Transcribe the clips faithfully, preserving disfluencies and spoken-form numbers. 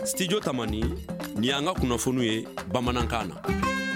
Studio Tamani ni anga kunafonu ye Bamanankan na.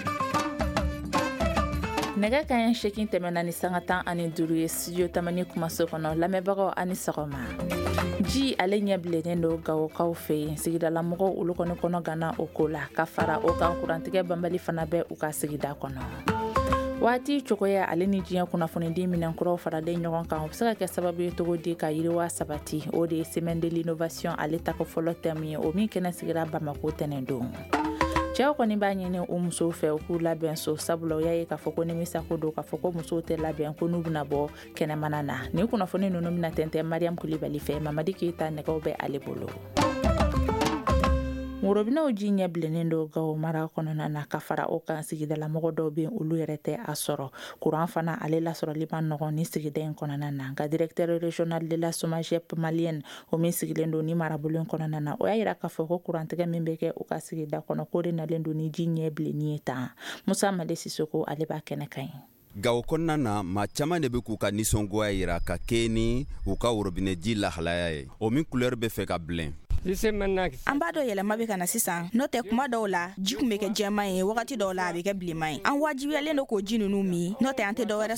Nega kayan shekin temena ni sangatan ani duru ye Studio Tamani kumaso kono lamɛbagaw ani sɔgɔma. Ji ale ɲɛ bilennen do Gawokaw fɛ yen sigidala mɔgɔw olu kɔni kɔnɔ gana o ko la ka fara o kan kurantigɛ banbali fana bɛ u ka sigida kɔnɔ. Waati cogoya ale ni diɲɛ kunnafonidi minɛnkuraw faralen ɲɔgɔn kan o bɛ se ka kɛ sababu ye cogo di ka yiriwa sabati o de ye semaine de l'innovation ale tako fɔlɔ thème ye o min kɛnɛ sigira Bamako tɛnɛn don. Cɛw kɔni b'a ɲini u musow fɛ u k'u labɛn so sabula u y'a ye k'a fɔ ko nimisa ko don k'a fɔ ko musow tɛ labɛn ko n'u bɛna bɔ kɛnɛmana na ni kunnafoni ninnu bɛna tɛntɛn Mariam Kulibali fɛ Mamadi Keita nɛgɛw bɛ ale bolo. Worobinaw ji ɲɛ bilennen do Gawo mara kɔnɔna na ka fara o kan sigidala mɔgɔ dɔw bɛ olu yɛrɛ tɛ a sɔrɔ kuran fana ale lasɔrɔli ma nɔgɔn ni sigida in kɔnɔna na nka directeur régional de la SOMAGEP malienne o min sigilen do ni marabolo in kɔnɔna na o y'a yira k'a fɔ ko kurantigɛ min bɛ kɛ u ka sigida kɔnɔ ko de nalen do ni ji ɲɛ bilenni ye tan Musa Male Sisoko ale b'a kɛnɛ kan ye. Gawo kɔnɔna na maa caman de bɛ k'u ka nisɔngoya yira ka kɛ ni u ka worobinɛji lahalaya ye o min couleur bɛ fɛ ka bilen. An b'a dɔn yɛlɛma bɛ ka na sisan n'o tɛ kuma dɔw la ji kun bɛ kɛ jɛman ye wagati dɔw la a bɛ kɛ bilenman ye an wajibiyalen do k'o ji ninnu min n'o tɛ an tɛ dɔwɛrɛ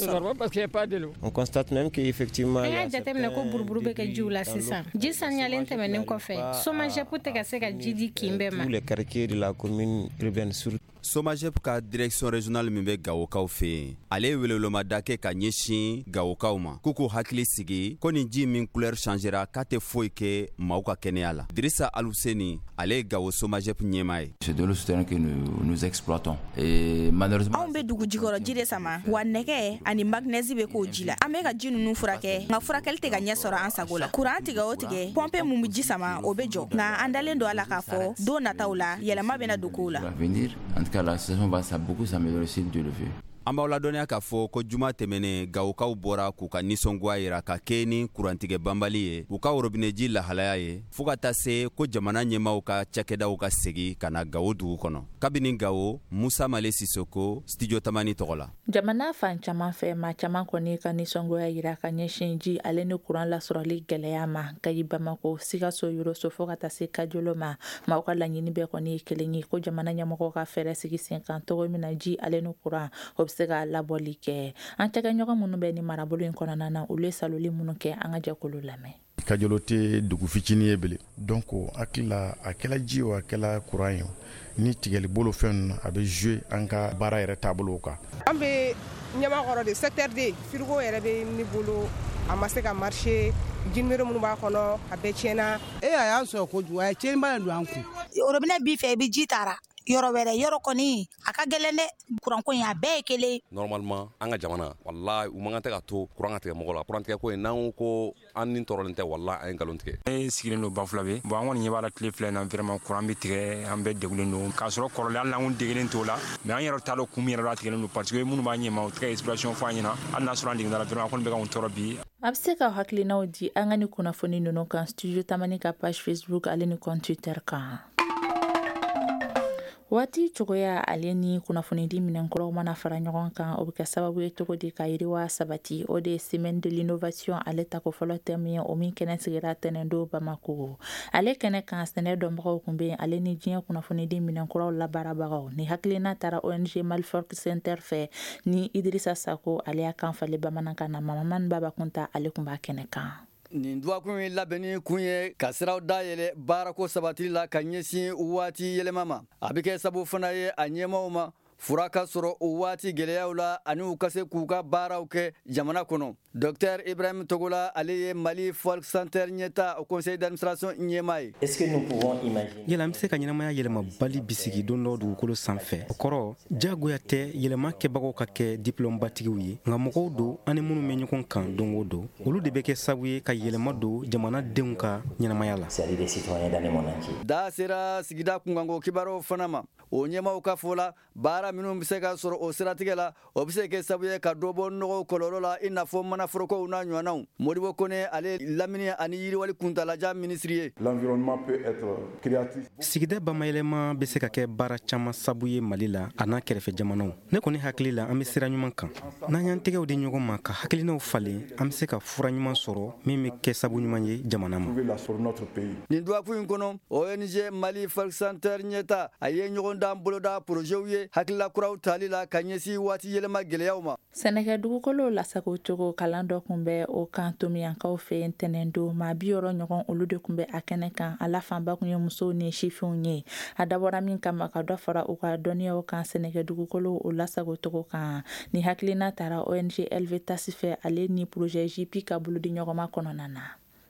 sɔrɔ. On constate même que effectivement an y'a jateminɛ ko buruburu bɛ kɛ jiw la sisan ji saniyalen tɛmɛnen kɔfɛ SOMAGEP tɛ ka se ka ji di kin bɛɛ ma. tous les quartiers de la commune urbaine sur SOMAGEP ka direction régionale min bɛ Gawokaw fɛ yen ale ye welewelomada kɛ ka ɲɛsin Gawokaw ma k'u k'u hakili sigi ko nin ji min couleur changera k'a tɛ foyi kɛ maaw ka kɛnɛya la. Dirisa Aluseni ale ye Gawo SOMAGEP ɲɛmaa ye. C'est de l'eau souterraine que nous, nous exploitons et malheureusement anw bɛ dugu jikɔrɔ ji de sama wa nɛgɛ ani magnèse bɛ k'o ji la an bɛ ka ji ninnu furakɛ nka furakɛli tɛ ka ɲɛ sɔrɔ an sago la kuran tigɛ o tigɛ pompe mun bɛ ji sama o bɛ jɔ nka an dalen do a la k'a fɔ don nataw la yɛlɛma bɛna don kow la. En tout cas, la situation va beaucoup s'améliorer si Dieu le veut. An b'aw ladɔnniya k'a fɔ ko juma tɛmɛnen Gawokaw bɔra k'u ka nisɔngoya yira ka kɛ ni kurantigɛ banbali ye u ka worobinɛji lahalaya ye fo ka taa se ko jamana ɲɛmaaw ka cakɛdaw ka segi ka na Gawo dugu kɔnɔ. Kabini Gawo, Musa Male Sisoko, Studio Tamani tɔgɔ la. Jamana fan caman fɛ maa caman kɔni ka nisɔngoya yira ka ɲɛsin ji ale ni kuran lasɔrɔli gɛlɛya ma Kayi Bamako Sikaso Yoroso fo ka taa se Kajolo ma maaw ka laɲini bɛɛ kɔni ye kelen ye ko jamana ɲɛmɔgɔw ka fɛɛrɛ sigi sen kan cogo min na ji ale ni kuran o se ka labɔli kɛ an tɛgɛɲɔgɔn minnu bɛ ni marabolo in kɔnɔna na olu ye saloli minnu kɛ an ka jɛkulu lamɛn. Kajolo tɛ dugu fitinin ye bele donc hakili la a kɛla ji o a kɛla kuran ye ni tigɛli bolo fɛn a bɛ jouer an ka baara yɛrɛ taabolo kan. An bɛ ɲɛmakɔrɔ de secteur de frigo yɛrɛ bɛ ni bolo a ma se ka marcher jinere minnu b'a kɔnɔ a bɛɛ tiɲɛna. E a y'a sɔrɔ kojugu a ye tiɲɛniba de don an kun. Robinet b'i fɛ i bɛ ji taara yɔrɔ wɛrɛ yɔrɔ kɔni a ka gɛlɛn dɛ kuranko in a bɛɛ ye kelen. Normalement an ka jamana wallahi u man kan tɛ ka to kuran ka tigɛ mɔgɔ la kurantigɛ ko in n'an ko an ni tɔɔrɔlen tɛ wallahi an ye nkalon tigɛ. An sigilen don Bafulabe bon an kɔni ɲɛ b'a la tile filɛ in na vraiment kuran bɛ tigɛ an bɛɛ degulen don k'a sɔrɔ kɔrɔlen hali n'an kun degelen t'o la mais an yɛrɛ t'a dɔn kun min yɛrɛ la tigɛlen don parce que minnu b'a ɲɛma u tɛ ka explication fɔ an ɲɛna hali n'a sɔrɔ an degela vraiment an kɔni bɛ ka tɔɔrɔ bi. A bɛ se ka hakilinaw di an ka ni kunnafoni ninnu kan Studio Tamani ka page Facebook ale ni compte Twitter kan. Waati cogoya ale ni kunnafonidi minɛnkuraw mana fara ɲɔgɔn kan o bɛ kɛ sababu ye cogo di ka yiriwa sabati o de ye semaine de l'innovation ale tako fɔlɔ thème ye o min kɛnɛ sigira tɛnɛn don Bamako ale kɛnɛ kan sɛnɛ dɔnbagaw kun bɛ ale ni diɲɛ kunnafonidi minɛnkuraw labaarabagaw ni hakilina taara O N G Malfork Center fɛ ni Idrissa Sako ale y'a kan falen bamanankan na Mamman Baba Kunta ale kun b'a kɛnɛ kan. Nin duwakun ye labɛnni kun ye ka siraw dayɛlɛ baarako sabatili la ka ɲɛsin waati yɛlɛma ma a bɛ kɛ sabu fana ye a ɲɛmaaw ma fura ka sɔrɔ o waati gɛlɛyaw la ani u ka se k'u ka baaraw kɛ jamana kɔnɔ. Docteur Ibrahim Togola ale ye Mali Folk Center ɲɛta au conseil d'administration ɲɛmaa ye. Est-ce que nous pouvons imaginer yɛlɛ an bɛ se ka ɲɛnamaya yɛlɛma bali bisigi don dɔ dugukolo sanfɛ o kɔrɔ jagoya tɛ yɛlɛma kɛbagaw ka kɛ diplôme batigiw ye nka mɔgɔw don ani minnu bɛ ɲɔgɔn kan don o don olu de bɛ kɛ sabu ye ka yɛlɛma don jamanadenw ka ɲɛnamaya la. c'est-à-dire des citoyens dans le monde entier. Da sera sigida kunkanko kibaruw fana ma o ɲɛmaaw ka fɔ la baara gɛlɛya minnu bɛ se ka sɔrɔ o siratigɛ la o bɛ se kɛ sababu ye ka dɔ bɔ nɔgɔ kɔlɔlɔ la i n'a fɔ manaforokow n'a ɲɔgɔnnaw. Modibo Kone ale lamini ani yiriwali kuntalajan minisiri ye. L'environnement peut être créatif. Sigida bamayɛlɛma bɛ se ka kɛ baara caman sabu ye Mali la a n'a kɛrɛfɛ jamanaw. Ne kɔni hakili la an bɛ sira ɲuman kan. N'an y'an tɛgɛw di ɲɔgɔn ma ka hakilinaw falen an bɛ se ka fura ɲuman sɔrɔ min bɛ kɛ sabu ɲuman ye jamana ma. Nin duwafu in kɔnɔ O N G Mali Folk Center ɲɛta a ye ɲɔgɔn dan boloda projetw ye hakilila kuraw tali la ka ɲɛsin waati yɛlɛma gɛlɛyaw ma. Sɛnɛkɛ dugukolo lasago cogo kalan dɔ kun bɛ o kan tomiyankaw fɛ yen ntɛnɛn don maa bi yɔrɔ ɲɔgɔn olu de kun bɛ a kɛnɛ kan a la fanba kun ye musow ni sifinw ye a dabɔra min kama ka dɔ fara u ka dɔnniyaw kan sɛnɛkɛ dugukolo o lasago cogo kan ni hakilina taara O N G L V T A S fɛ ale ni projet J P ka bolodi ɲɔgɔnma kɔnɔna na.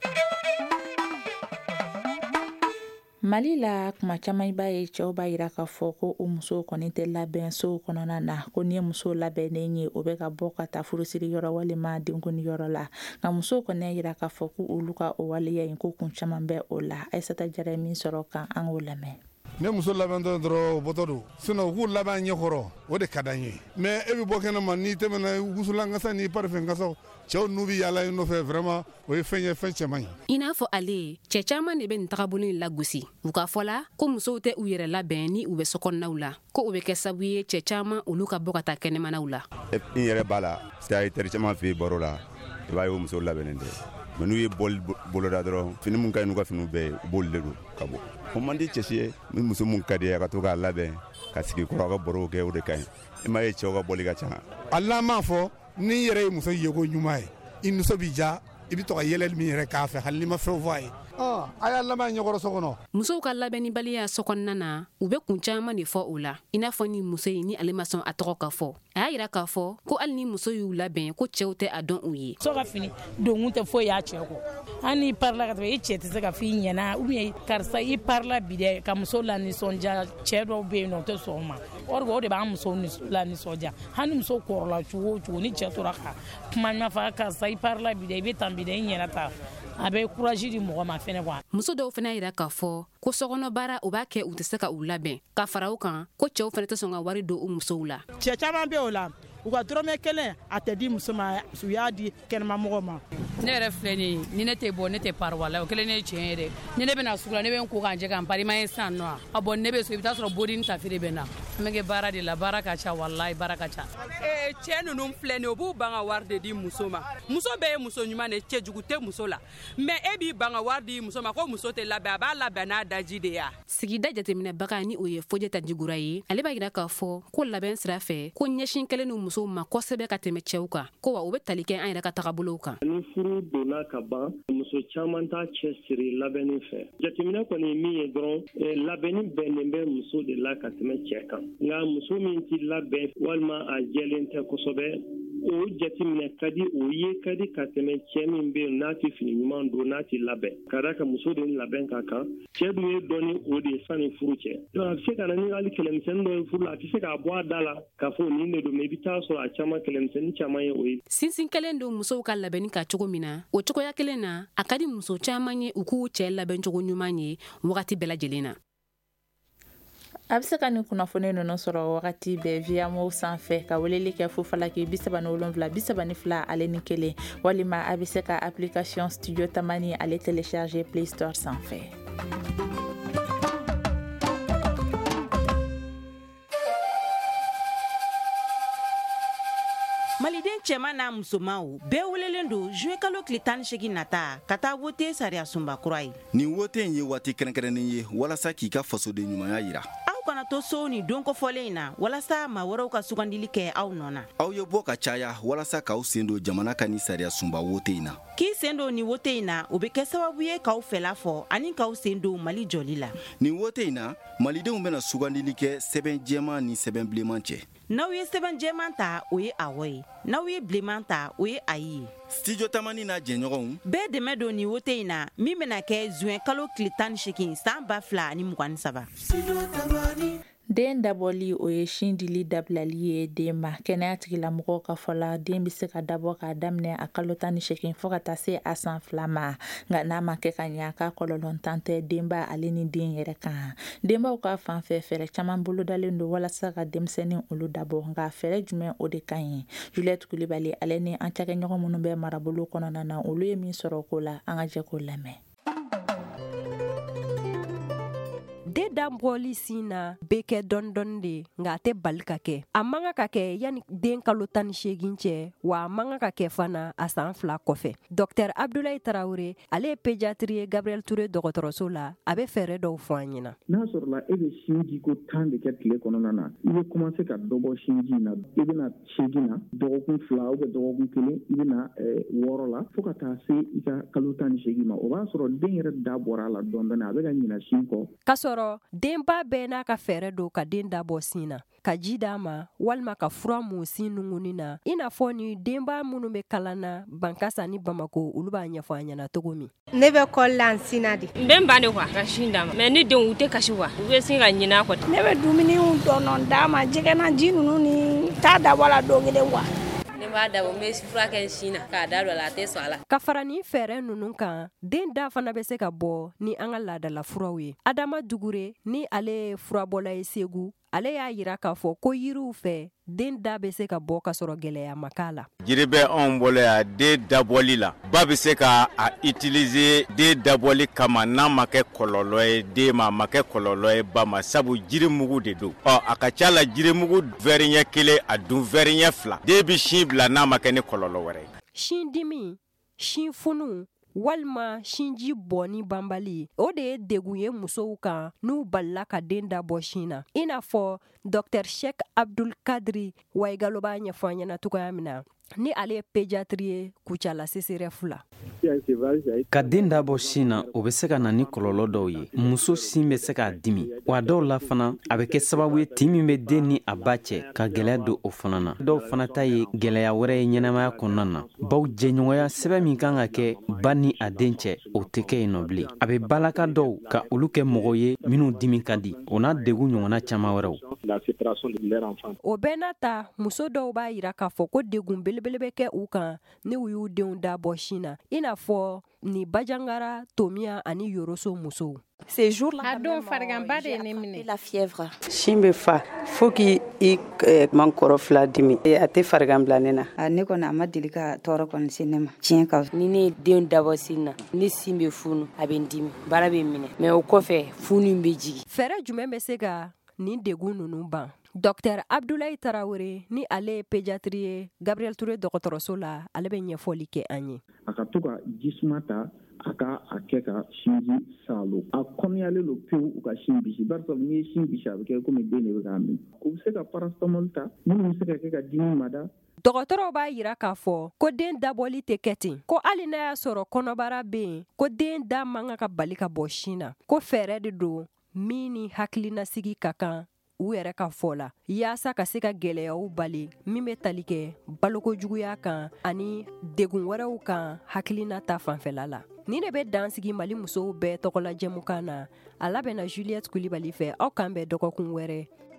Mali la kuma caman i b'a ye cɛw b'a yira k'a fɔ ko o musow kɔni tɛ labɛn sow kɔnɔna na ko ni ye muso labɛnnen ye o bɛ ka bɔ ka taa furusiri yɔrɔ walima denkuni yɔrɔ la nka musow kɔni y'a yira k'a fɔ ko olu ka o waleya in ko kun caman bɛ o la Aissata Jara ye min sɔrɔ kan an k'o lamɛn. Ne muso labɛntɔ dɔrɔn o bɔtɔ don sinon u k'u laban ɲɛkɔrɔ o de ka d'an ye mais e bɛ bɔ kɛnɛ ma n'i tɛmɛna wusulankasa ni parfum kasaw cɛw n'u bɛ yaala yen nɔfɛ vraiment o ye fɛn ye fɛn cɛman ye. I n'a fɔ ale cɛ caman de bɛ nin tagabolo in lagosi u ka fɔ la ko musow tɛ u yɛrɛ labɛn ni u bɛ sokɔnɔnaw la ko o bɛ kɛ sababu ye cɛ caman olu ka bɔ ka taa kɛnɛmanaw la. I yɛrɛ b'a la c'est à dire teri caman fɛ yen baro la i b'a ye o musow labɛnnen tɛ mais n'u ye bɔli boloda dɔrɔn fini mun ka ɲi n'u ka finiw bɛɛ ye u b'olu de don ka bɔ. O man di cɛsi ye ni muso mun ka di ye a ka to k'a labɛn ka sigi kɔrɔ ka baro kɛ o de ka ɲi i ma ye cɛw ka bɔli ka ca. Allah m'a fɔ ni yɛrɛ ye muso yeko ɲuman ye i muso b'i ja i bɛ to ka yɛlɛli min yɛrɛ k'a fɛ hali ni ma fɛn fɔ a ye. a y'a laban ɲɛkɔrɔ so kɔnɔ. Musow ka labɛnnibaliya sokɔnɔna na u bɛ kun caman de fɔ o la i n'a fɔ ni muso in ni ale ma sɔn a tɔgɔ ka fɔ a y'a yira k'a fɔ ko hali ni muso y'u labɛn ko cɛw tɛ a dɔn u ye. So ka fini donkun tɛ foyi y'a cɛ kɔ hali n'i parila ka tɛmɛ i cɛ tɛ se ka f'i ɲɛna ou bien karisa i parila bi dɛ ka muso lanisɔndiya cɛ dɔw bɛ yen nɔ o tɛ sɔn o ma or o de b'an musow lanisɔndiya hali ni muso kɔrɔla cogo o cogo ni cɛ tora ka kuma ɲuman fɔ karisa i parila bi dɛ i bɛ tan bi dɛ i ɲɛna ta a bɛ courage di mɔgɔ ma fɛnɛ quoi. Muso dɔw fana yira k'a fɔ ko sokɔnɔ baara u b'a kɛ u tɛ se ka u labɛn ka fara u kan ko cɛw fana tɛ sɔn ka wari don u musow la. Cɛ caman bɛ o la u ka dɔrɔmɛ kelen a tɛ di muso ma u y'a di kɛnɛma mɔgɔ ma. Ne yɛrɛ filɛ nin ye ni ne tɛ bɔ ne tɛ pari wala o kelen ne ye tiɲɛ ye dɛ ni ne bɛna sugu la ne bɛ n ko k'an jɛ k'an pari ma ye san nɔ a bɔn ne bɛ so i bɛ taa sɔrɔ bodi ni tafi de bɛ na an bɛ kɛ baara de la baara ka ca walayi baara ka ca. Cɛ ninnu filɛ nin ye u b'u ban ka wari de di muso ma muso bɛɛ ye muso ɲuman de cɛ jugu tɛ muso la mais e b'i ban ka wari di muso ma ko muso tɛ labɛn a b'a labɛn n'a daji de ya. Sigida jateminɛbaga ni o ye Fojeta Jigura ye ale b'a yira k'a fɔ ko labɛn sira fɛ ko ɲɛsin kelen ni musow ma kosɛbɛ ka tɛmɛ cɛw kan ko wa u bɛ tali kɛ an yɛrɛ ka tagabolow kan. Ni furu donna ka ban muso caman t'a cɛ siri labɛnni fɛ jateminɛ kɔni ye min ye dɔrɔn labɛnni bɛnnen bɛ muso de la ka tɛmɛ cɛ kan nka muso min t'i labɛn walima a jɛlen tɛ kosɛbɛ o jateminɛ ka di o ye ka di ka tɛmɛ cɛ min bɛ yen n'a tɛ fini ɲuman don n'a tɛ labɛn ka da ka muso de labɛn ka kan cɛ dun ye dɔɔni o de ye sanni furu cɛ donc a bɛ se ka na ni hali kɛlɛmisɛnnin dɔ ye furu la a tɛ se k'a bɔ a da la k'a fɔ nin de don mais i bɛ taa sɔrɔ a caman kɛlɛmisɛnnin caman ye o ye. Sinsin kelen don musow ka labɛnni ka cogo min na o cogoya kelen na a ka di muso caman ye u k'u cɛ labɛn cogo ɲuman ye wagati bɛɛ lajɛlen na. A bɛ se ka nin kunnafoni ninnu sɔrɔ wagati bɛɛ via mo sanfɛ ka weleli kɛ fo falaki bi saba ni wolonwula bi saba ni fila ale ni kelen walima a bɛ se ka application studio tamani ale télécharger play store sanfɛ. Maliden cɛman n'a musomanw bɛɛ welelen don juin kalo tile tan ni seegin nata ka taa wote sariya sunba kura ye. Nin wote in ye waati kɛrɛnkɛrɛnnen ye walasa k'i ka fasoden ɲumanya yira. Aw kana to so ni don kɔfɔlen in na walasa maa wɛrɛw ka sugandili kɛ aw nɔ na. Aw ye bɔ ka caya walasa k'aw sen don jamana ka ni sariya sunba wote in na. K'i sen don ni wote in na o bɛ kɛ sababu ye k'aw fɛla fɔ ani k'aw sen don Mali jɔli la. Nin wote in na malidenw bɛna sugandili kɛ sɛbɛn jɛman ni sɛbɛn bilenman cɛ. N'aw ye sɛbɛn jɛman ta o ye awɔ ye n'aw ye bilenman ta o ye ayi ye. Studio tamani n'a jɛɲɔgɔnw bɛɛ dɛmɛ don ni wote in na min bɛna kɛ juin kalo tile tan ni seegin san ba fila ani mugan ni saba. den dabɔli o ye sin dili dabilali ye den ma. Kɛnɛya tigilamɔgɔw ka fɔ la den bɛ se ka dabɔ k'a daminɛ a kalo tan ni seegin fɔ ka taa se a san fila ma. Nka n'a ma kɛ ka ɲɛ a ka kɔlɔlɔntan tɛ denba ale ni den yɛrɛ kan. Denbaw ka fan fɛ fɛɛrɛ caman bolodalen don walasa ka denmisɛnnin olu dabɔ. Nka fɛɛrɛ jumɛn o de ka ɲi? Juliette Kulibali ale ni an cakɛɲɔgɔn minnu bɛ marabolo kɔnɔna na olu ye min sɔrɔ ko la an ka jɛ k'o lamɛn. Den dabɔli sin na bɛ kɛ dɔɔni dɔɔni de nka a tɛ bali ka kɛ. A man kan ka kɛ yanni den kalo tan ni seegin cɛ wa a man kan ka kɛ fana a san fila kɔfɛ. Docteur Abdoulaye Tarawele ale ye pédiatrie ye Gabriel Touré dɔgɔtɔrɔso la a bɛ fɛɛrɛ dɔw fɔ an ɲɛna. N'a sɔrɔla e bɛ sinji ko tan de kɛ tile kɔnɔna na i bɛ commencer ka dɔ bɔ sinji in na i bɛna seegin na dɔgɔkun fila ou bien dɔgɔkun kelen i bɛna wɔɔrɔ la fo ka taa se i ka kalo tan ni seegin ma o b'a sɔrɔ den yɛrɛ da bɔra a la dɔɔni dɔɔni a bɛ ka ɲina sin kɔ. Ka sɔrɔ denba bɛɛ n'a ka fɛɛrɛ don ka den dabɔ sin na ka ji d'a ma walima ka fura mun sin nungunin na i n'a fɔ ni denba minnu bɛ kalan na Bankasa ni Bamako olu b'a ɲɛfɔ an ɲɛna cogo min. Ne bɛ kɔli la n sin na de. N bɛ n ba de quoi ka sin d'a ma mais ni denw u tɛ kasi wa u bɛ sin ka ɲin'a kɔ. Ne bɛ dumuni dɔɔni d'a ma jɛgɛna ji ninnu ni t'a dabɔ la don kelen wa. Ne b'a dabɔ n bɛ fura kɛ n sin na k'a da dɔ la a tɛ sɔn a la. Ka fara ni fɛɛrɛ ninnu kan den da fana bɛ se ka bɔ ni an ka laadala furaw ye. Adama Dugure ni ale ye furabɔla ye Segu ale y'a yira k'a fɔ ko yiriw fɛ den da bɛ se ka bɔ ka sɔrɔ gɛlɛya ma k'a la. Jiri bɛ anw bolo yan den dabɔli la ba bɛ se ka a utiliser den dabɔli kama n'a ma kɛ kɔlɔlɔ ye den ma a ma kɛ kɔlɔlɔ ye ba ma sabu jiri mugu de don. Ɔ a ka ca la jiri mugu vɛri ɲɛ kelen a dun vɛri ɲɛ fila den bɛ sin bila n'a ma kɛ ni kɔlɔlɔ wɛrɛ ye. Sin dimi, sin funu walima sinji bɔni banbali o de ye degun ye musow kan n'u balila ka den dabɔ sin na. I n'a fɔ Docteur Cheikh Abdul Kadri Waigalo b'a ɲɛfɔ an ɲɛna cogoya min na ni ale ye pédiatrie ye Kucala C C R F la. Ka den dabɔ sin na o bɛ se ka na ni kɔlɔlɔ dɔw ye. Muso sin bɛ se k'a dimi wa dɔw la fana a bɛ kɛ sababu ye tin min bɛ den ni a ba cɛ ka gɛlɛya don o fana na. Dɔw fana ta ye gɛlɛya wɛrɛ ye ɲɛnamaya kɔnɔna na. Baw jɛɲɔgɔnya sɛbɛn min kan ka kɛ ba ni a den cɛ o tɛ kɛ yen nɔ bilen. A bɛ balaka dɔw ka olu kɛ mɔgɔ ye minnu dimi ka di o n'a degun ɲɔgɔnna caman wɛrɛw. O bɛɛ n'a ta muso dɔw b'a yira k'a fɔ ko degun belebele bɛ kɛ u kan ni u y'u denw dabɔ sin na i n'a fɔ ni Bajangara, Tomiya ani Yoroso musow. Ces jours-là, a don fariganba de ye ne minɛ. La fièvre. Sin bɛ fa fo k'i man kɔrɔ fila dimi a tɛ farigan bila ne na. Ne kɔni a ma deli ka tɔɔrɔ kɔni se ne ma tiɲɛ ka. Ni ne ye den dabɔ sin na ni sin bɛ funu a bɛ n dimi baara bɛ n minɛ mais o kɔfɛ funu bɛ jigin. Fɛɛrɛ jumɛn bɛ se ka nin degun ninnu ban? Docteur Abdoulaye Tarawele ni ale ye pédiatrie ye Gabriel Touré dɔgɔtɔrɔso la ale bɛ ɲɛfɔli kɛ an ye. A ka to ka jisuma ta a ka a kɛ ka sinji salo a kɔnɔyalen don pewu u ka sin bisi bari sabu n'i ye sin bisi a bɛ kɛ komi den de bɛ k'a min u bɛ se ka paracetamol ta minnu bɛ se ka kɛ ka dimi mada. Dɔgɔtɔrɔw b'a yira k'a fɔ ko den dabɔli tɛ kɛ ten ko hali n'a y'a sɔrɔ kɔnɔbara bɛ yen ko den da man kan ka bali ka bɔ sin na ko fɛɛrɛ de don min ni hakilinasigi ka kan u yɛrɛ ka fɔ la yaasa ka se ka gɛlɛyaw bali min bɛ tali kɛ balokojuguya kan ani degun wɛrɛw kan hakilina ta fanfɛla la. Ni de bɛ dansigi Mali musow bɛɛ tɔgɔla jɛmukan na a labɛnna Juliette Kulibali fɛ aw kan bɛn dɔgɔkun wɛrɛ